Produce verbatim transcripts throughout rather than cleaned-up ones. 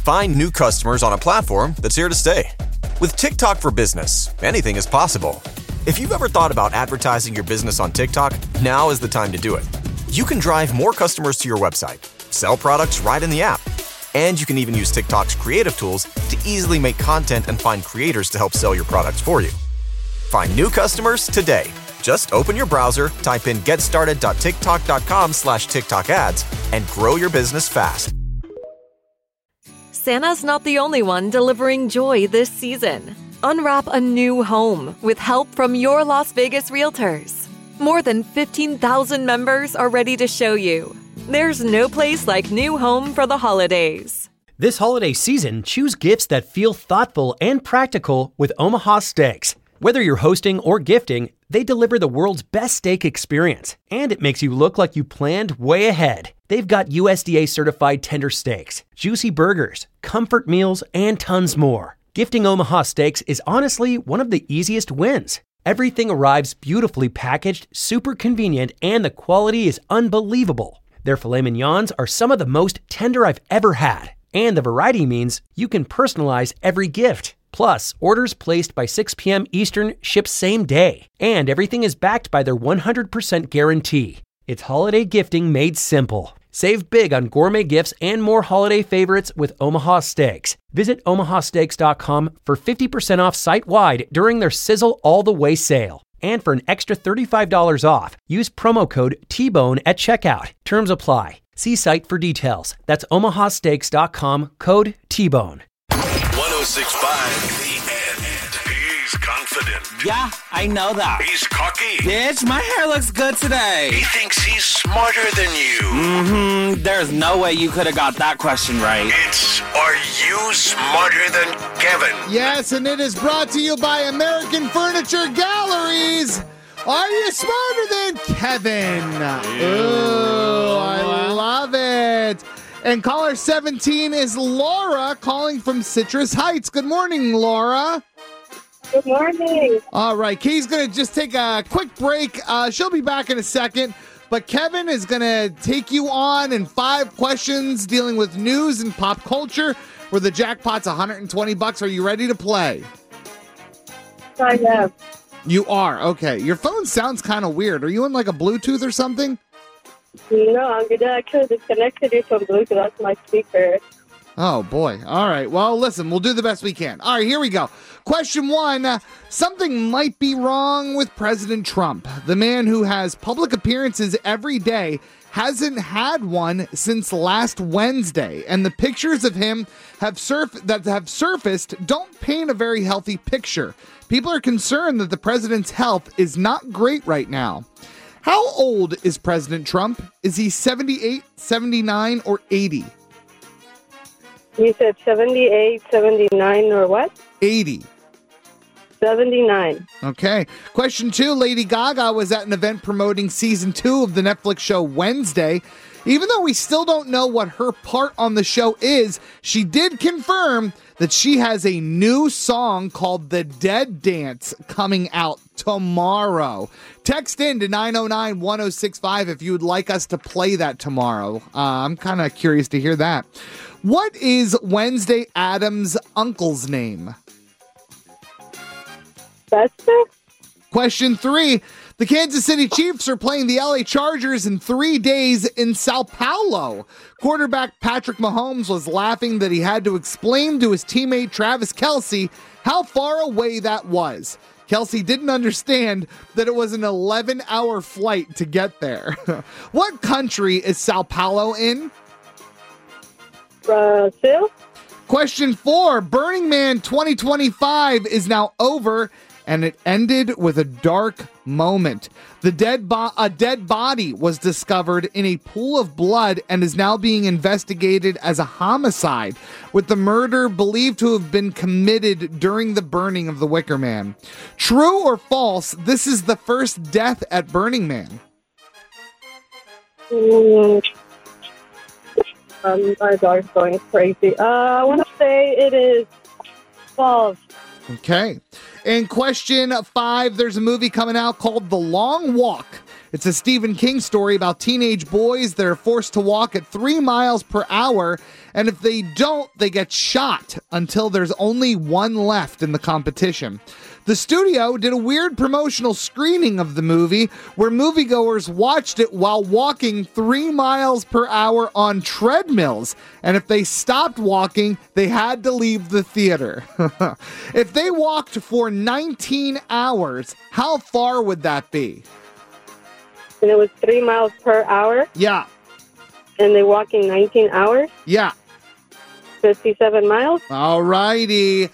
find new customers on a platform that's here to stay. With TikTok for Business, anything is possible. If you've ever thought about advertising your business on TikTok, now is the time to do it. You can drive more customers to your website, sell products right in the app, and you can even use TikTok's creative tools to easily make content and find creators to help sell your products for you. Find new customers today. Just open your browser, type in getstarted.tiktok.com slash TikTok ads, and grow your business fast. Santa's not the only one delivering joy this season. Unwrap a new home with help from your Las Vegas realtors. More than fifteen thousand members are ready to show you. There's no place like new home for the holidays. This holiday season, choose gifts that feel thoughtful and practical with Omaha Steaks. Whether you're hosting or gifting, they deliver the world's best steak experience, and it makes you look like you planned way ahead. They've got U S D A-certified tender steaks, juicy burgers, comfort meals, and tons more. Gifting Omaha Steaks is honestly one of the easiest wins. Everything arrives beautifully packaged, super convenient, and the quality is unbelievable. Their filet mignons are some of the most tender I've ever had, and the variety means you can personalize every gift. Plus, orders placed by six p.m. Eastern ship same day, and everything is backed by their one hundred percent guarantee. It's holiday gifting made simple. Save big on gourmet gifts and more holiday favorites with Omaha Steaks. Visit omaha steaks dot com for fifty percent off site-wide during their Sizzle All the Way sale. And for an extra thirty-five dollars off, use promo code T Bone at checkout. Terms apply. See site for details. That's omaha steaks dot com, code T Bone. one oh six point five The End. He's confident. Yeah, I know that. He's cocky. Bitch, my hair looks good today. He thinks he's smarter than you. Mm-hmm. There's no way you could have got that question right. It's, are you smarter than Kevin? Yes, and it is brought to you by American Furniture Galleries. Are you smarter than Kevin? Ooh, I love it. And caller seventeen is Laura calling from Citrus Heights. Good morning, Laura. Good morning. All right, Kay's going to just take a quick break. Uh, she'll be back in a second. But Kevin is going to take you on in five questions dealing with news and pop culture where the jackpot's one hundred twenty bucks. Are you ready to play? I am. You are? Okay. Your phone sounds kind of weird. Are you in like a Bluetooth or something? No, I'm going to actually disconnected it from Bluetooth. That's my speaker. Oh, boy. All right. Well, listen, we'll do the best we can. All right, here we go. Question one. Uh, something might be wrong with President Trump. The man who has public appearances every day hasn't had one since last Wednesday. And the pictures of him have surf- that have surfaced don't paint a very healthy picture. People are concerned that the president's health is not great right now. How old is President Trump? Is he seventy-eight, seventy-nine, or eighty? You said seventy-eight, seventy-nine, or what? eighty. seventy-nine. Okay. Question two, Lady Gaga was at an event promoting season two of the Netflix show Wednesday. Even though we still don't know what her part on the show is, she did confirm that she has a new song called The Dead Dance coming out tomorrow. Text in to nine oh nine, one oh six five if you would like us to play that tomorrow. Uh, I'm kind of curious to hear that. What is Wednesday Addams' uncle's name? Buster? Question three. The Kansas City Chiefs are playing the L A Chargers in three days in Sao Paulo. Quarterback Patrick Mahomes was laughing that he had to explain to his teammate Travis Kelce how far away that was. Kelce didn't understand that it was an eleven-hour flight to get there. What country is Sao Paulo in? Brazil? Question four. Burning Man twenty twenty-five is now over, and it ended with a dark moment. The dead bo- a dead body was discovered in a pool of blood and is now being investigated as a homicide, with the murder believed to have been committed during the burning of the Wicker Man. True or false, this is the first death at Burning Man? Mm. Um, my dog's going crazy. Uh, I want to say it is false. Okay. In question five, there's a movie coming out called The Long Walk. It's a Stephen King story about teenage boys that are forced to walk at three miles per hour And if they don't, they get shot until there's only one left in the competition. The studio did a weird promotional screening of the movie where moviegoers watched it while walking three miles per hour on treadmills. And if they stopped walking, they had to leave the theater. If they walked for nineteen hours, how far would that be? And it was three miles per hour, Yeah, and they walking nineteen hours, yeah. fifty-seven miles. All righty.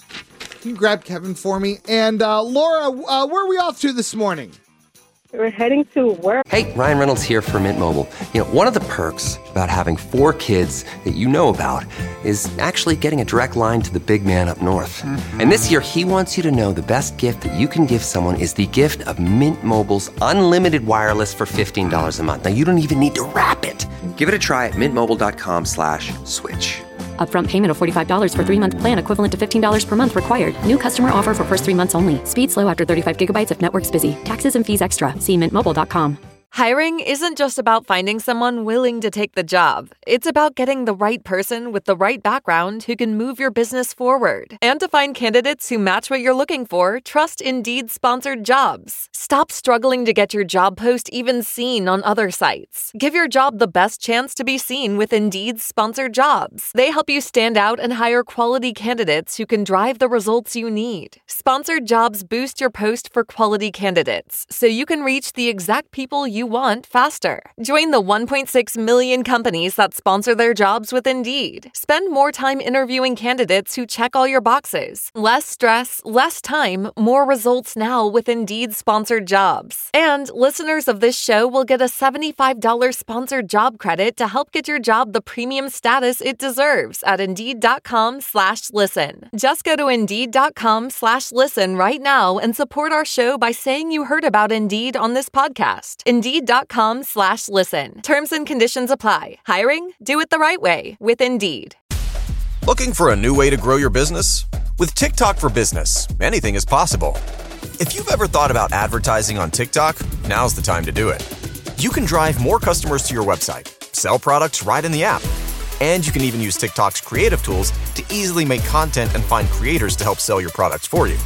Can you grab Kevin for me? And uh, Laura, uh, where are we off to this morning? We're heading to work. Hey, Ryan Reynolds here for Mint Mobile. You know, one of the perks about having four kids that you know about is actually getting a direct line to the big man up north. Mm-hmm. And this year, he wants you to know the best gift that you can give someone is the gift of Mint Mobile's unlimited wireless for fifteen dollars a month. Now, you don't even need to wrap it. Give it a try at mintmobile.com slash switch. Upfront payment of forty-five dollars for three-month plan equivalent to fifteen dollars per month required. New customer offer for first three months only. Speed slow after thirty-five gigabytes if network's busy. Taxes and fees extra. See mint mobile dot com. Hiring isn't just about finding someone willing to take the job. It's about getting the right person with the right background who can move your business forward. And to find candidates who match what you're looking for, trust Indeed-sponsored jobs. Stop struggling to get your job post even seen on other sites. Give your job the best chance to be seen with Indeed-sponsored jobs. They help you stand out and hire quality candidates who can drive the results you need. Sponsored jobs boost your post for quality candidates, so you can reach the exact people you want faster. Join the one point six million companies that sponsor their jobs with Indeed. Spend more time interviewing candidates who check all your boxes. Less stress, less time, more results now with Indeed-sponsored jobs. And listeners of this show will get a seventy-five dollars sponsored job credit to help get your job the premium status it deserves at Indeed.com slash listen. Just go to Indeed.com slash listen right now and support our show by saying you heard about Indeed on this podcast. Indeed.com slash listen. Terms and conditions apply. Hiring? Do it the right way with Indeed. Looking for a new way to grow your business? With TikTok for Business, anything is possible. If you've ever thought about advertising on TikTok, now's the time to do it. You can drive more customers to your website, sell products right in the app, and you can even use TikTok's creative tools to easily make content and find creators to help sell your products for you.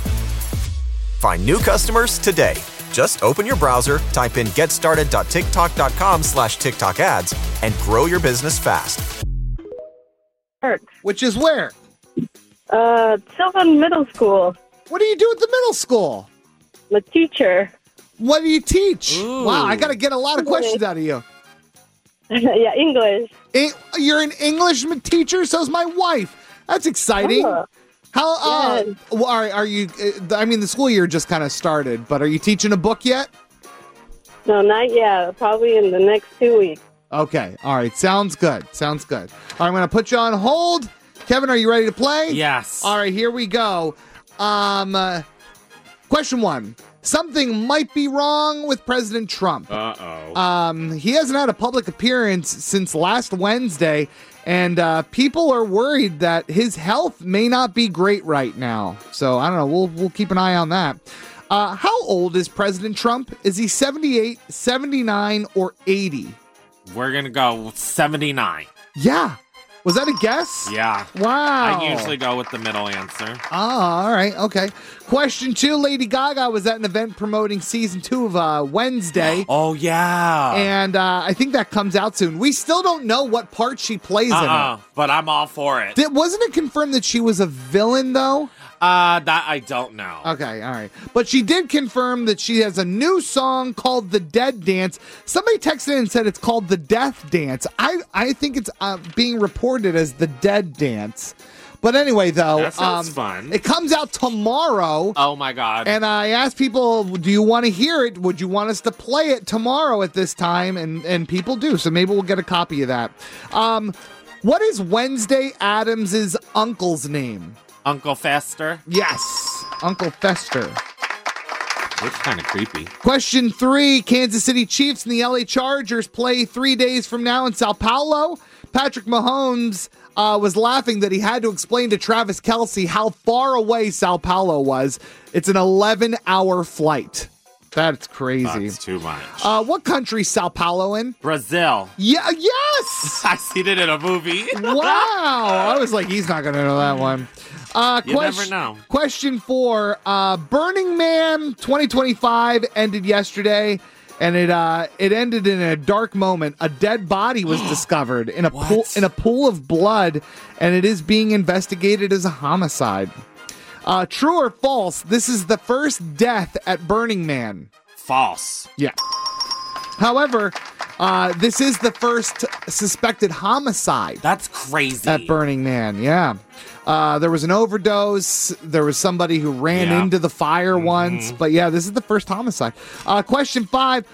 Find new customers today. Just open your browser, type in getstarted.tiktok.com slash TikTok ads, and grow your business fast. Which is where? Uh, Sylvan Middle School. What do you do at the middle school? I'm a teacher. What do you teach? Ooh. Wow, I got to get a lot of questions out of you. Yeah, English. En- You're an English m- teacher? So's my wife. That's exciting. Oh. How, uh, Yes. well, are, are you, uh, I mean, the school year just kind of started, but are you teaching a book yet? No, not yet. Probably in the next two weeks. Okay. All right. Sounds good. Sounds good. All right, I'm going to put you on hold. Kevin, are you ready to play? Yes. All right, here we go. Um, uh, question one. Something might be wrong with President Trump. Uh-oh. Um, he hasn't had a public appearance since last Wednesday, and uh, people are worried that his health may not be great right now. So I don't know. We'll we'll keep an eye on that. Uh, how old is President Trump? Is he seventy-eight, seventy-nine, or eighty? We're going to go with seventy-nine. Yeah. Was that a guess? Yeah. Wow. I usually go with the middle answer. Oh, all right. Okay. Question two. Lady Gaga was at an event promoting season two of uh, Wednesday. Oh, yeah. And uh, I think that comes out soon. We still don't know what part she plays uh-uh, in it. But I'm all for it. Did, wasn't it confirmed that she was a villain, though? Uh, that I don't know. Okay, all right. But she did confirm that she has a new song called The Dead Dance. Somebody texted in and said it's called The Death Dance. I, I think it's uh, being reported as The Dead Dance. But anyway, though, That sounds um, fun. It comes out tomorrow. Oh, my God. And I asked people, do you want to hear it? Would you want us to play it tomorrow at this time? And, and people do, so maybe we'll get a copy of that. Um, what is Wednesday Addams' uncle's name? Uncle Fester? Yes, Uncle Fester. That's kind of creepy. Question three, Kansas City Chiefs and the L A Chargers play three days from now in Sao Paulo. Patrick Mahomes uh, was laughing that he had to explain to Travis Kelce how far away Sao Paulo was. It's an eleven-hour flight. That's crazy. That's too much. Uh, what country is Sao Paulo in? Brazil. Yeah, yes! I seen it in a movie. Wow. I was like, he's not going to know that one. Uh, you question, never know. Question four. Uh, Burning Man twenty twenty-five ended yesterday, and it uh, it ended in a dark moment. A dead body was discovered in a pool in a pool of blood, and it is being investigated as a homicide. Uh, true or false? This is the first death at Burning Man. False. Yeah. However, uh, this is the first suspected homicide. That's crazy. At Burning Man, yeah. Uh, there was an overdose. There was somebody who ran yeah. into the fire mm-hmm. once. But yeah, this is the first homicide. Uh, question five.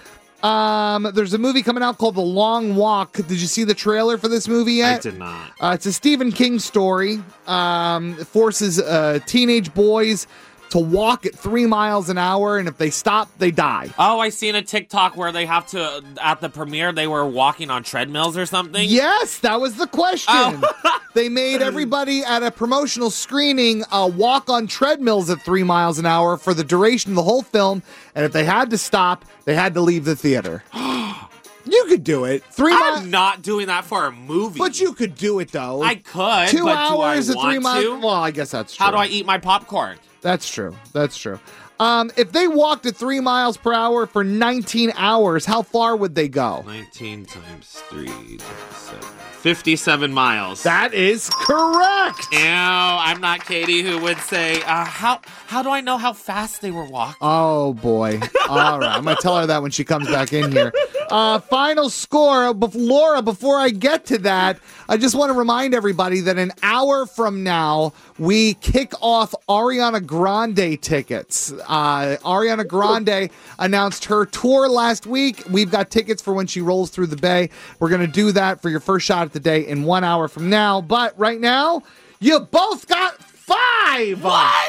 Um, there's a movie coming out called The Long Walk. Did you see the trailer for this movie yet? I did not. Uh, it's a Stephen King story. Um, it forces uh, teenage boys to walk at three miles an hour, and if they stop, they die. Oh, I seen a TikTok where they have to, at the premiere, they were walking on treadmills or something. Yes, that was the question. Oh. They made everybody at a promotional screening uh, walk on treadmills at three miles an hour for the duration of the whole film, and if they had to stop, they had to leave the theater. You could do it. Three I'm mi- not doing that for a movie. But you could do it, though. I could, Two but hours do I at three want miles. to? Well, I guess that's true. How do I eat my popcorn? That's true. That's true. Um, if they walked at three miles per hour for nineteen hours, how far would they go? nineteen times three times seven. fifty-seven miles. That is correct. Ew, I'm not Katie who would say, uh, how how do I know how fast they were walking? Oh, boy. All right. I'm going to tell her that when she comes back in here. Uh, final score. Be- Laura, before I get to that, I just want to remind everybody that an hour from now, we kick off Ariana Grande tickets. Uh, Ariana Grande announced her tour last week. We've got tickets for when she rolls through the Bay. We're going to do that for your first shot at the day in one hour from now. But right now, you both got five. What?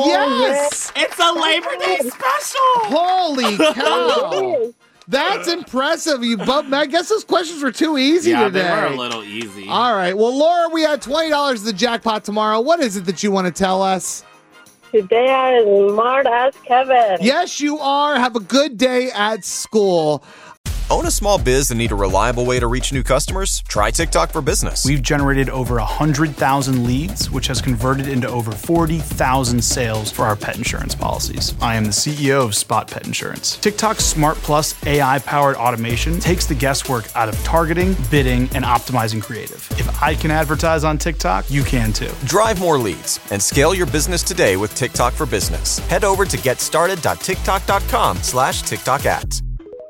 Yes. It's a Labor Day special. Holy cow. That's impressive. You both. I guess those questions were too easy yeah, today. they were a little easy. All right. Well, Laura, we had twenty dollars in the jackpot tomorrow. What is it that you want to tell us? Today I am smart as Kevin. Yes, you are. Have a good day at school. Own a small biz and need a reliable way to reach new customers? Try TikTok for Business. We've generated over one hundred thousand leads, which has converted into over forty thousand sales for our pet insurance policies. I am the C E O of Spot Pet Insurance. TikTok's Smart Plus A I-powered automation takes the guesswork out of targeting, bidding, and optimizing creative. If I can advertise on TikTok, you can too. Drive more leads and scale your business today with TikTok for Business. Head over to getstarted.tiktok.com slash TikTok ads.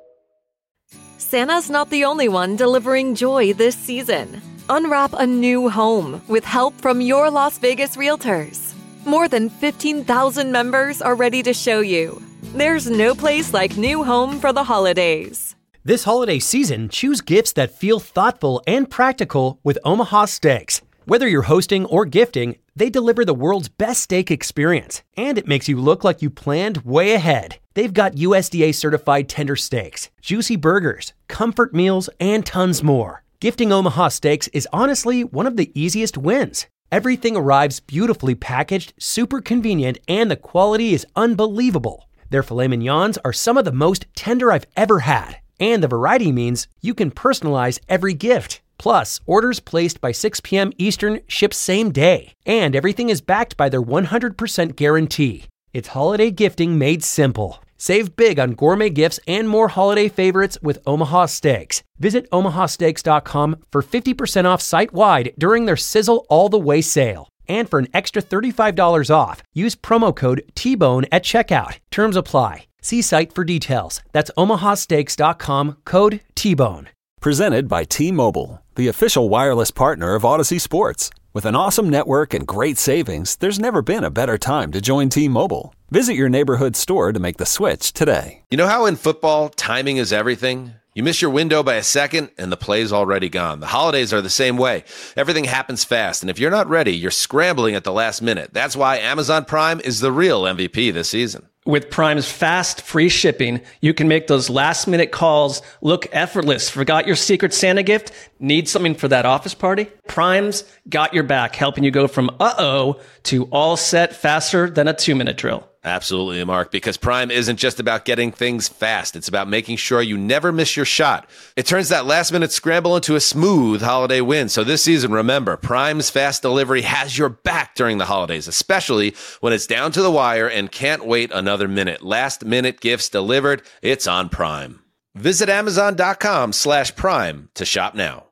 Santa's not the only one delivering joy this season. Unwrap a new home with help from your Las Vegas realtors. More than fifteen thousand members are ready to show you. There's no place like new home for the holidays. This holiday season, choose gifts that feel thoughtful and practical with Omaha Steaks. Whether you're hosting or gifting, they deliver the world's best steak experience, and it makes you look like you planned way ahead. They've got U S D A-certified tender steaks, juicy burgers, comfort meals, and tons more. Gifting Omaha Steaks is honestly one of the easiest wins. Everything arrives beautifully packaged, super convenient, and the quality is unbelievable. Their filet mignons are some of the most tender I've ever had, and the variety means you can personalize every gift. Plus, orders placed by six p.m. Eastern ship same day, and everything is backed by their one hundred percent guarantee. It's holiday gifting made simple. Save big on gourmet gifts and more holiday favorites with Omaha Steaks. Visit omaha steaks dot com for fifty percent off site-wide during their Sizzle All the Way sale. And for an extra thirty-five dollars off, use promo code T Bone at checkout. Terms apply. See site for details. That's omaha steaks dot com, code T Bone. Presented by T-Mobile, the official wireless partner of Odyssey Sports. With an awesome network and great savings, there's never been a better time to join T-Mobile. Visit your neighborhood store to make the switch today. You know how in football, timing is everything? You miss your window by a second, and the play's already gone. The holidays are the same way. Everything happens fast, and if you're not ready, you're scrambling at the last minute. That's why Amazon Prime is the real M V P this season. With Prime's fast, free shipping, you can make those last-minute calls look effortless. Forgot your Secret Santa gift? Need something for that office party? Prime's got your back, helping you go from uh-oh to all set faster than a two-minute drill. Absolutely, Mark, because Prime isn't just about getting things fast. It's about making sure you never miss your shot. It turns that last-minute scramble into a smooth holiday win. So this season, remember, Prime's fast delivery has your back during the holidays, especially when it's down to the wire and can't wait another minute. Last-minute gifts delivered. It's on Prime. Visit Amazon.com slash Prime to shop now.